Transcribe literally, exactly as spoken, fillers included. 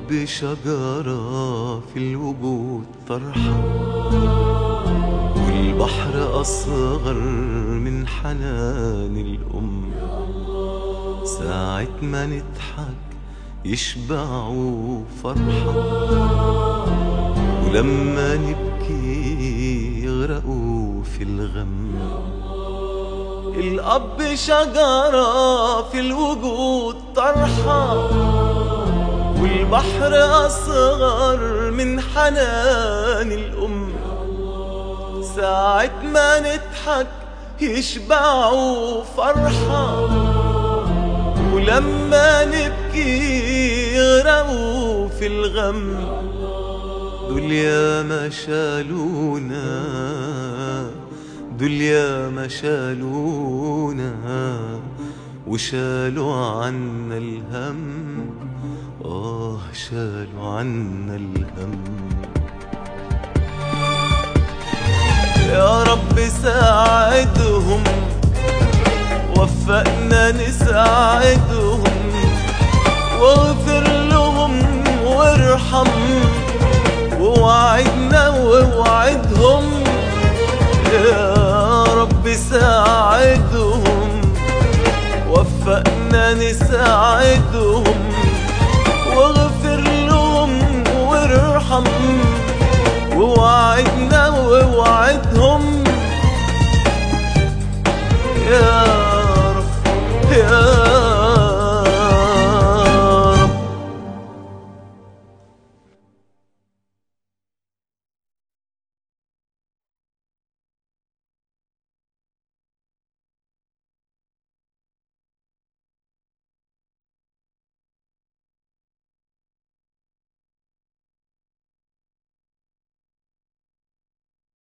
الأب شجرة في الوجود طرحة، والبحر أصغر من حنان الأم. ساعة ما نضحك يشبعوا فرحة، ولما نبكي يغرقوا في الغم. الأب شجرة في الوجود طرحة، والبحر أصغر من حنان الأم. ساعة ما نضحك يشبعوا فرحة، ولما نبكي يغرقوا في الغم. دول ياما شالونا، دول ياما شالونا، وشالوا عنا الهم. آه شالوا عنا الهم. يا رب ساعدهم، وفقنا نساعدهم، واغفر لهم وارحم، ووعدنا ووعدهم. يا رب ساعدهم، وفقنا نساعدهم، واغفر لهم وارحم، ووعدنا ووعدهم. يا رب يا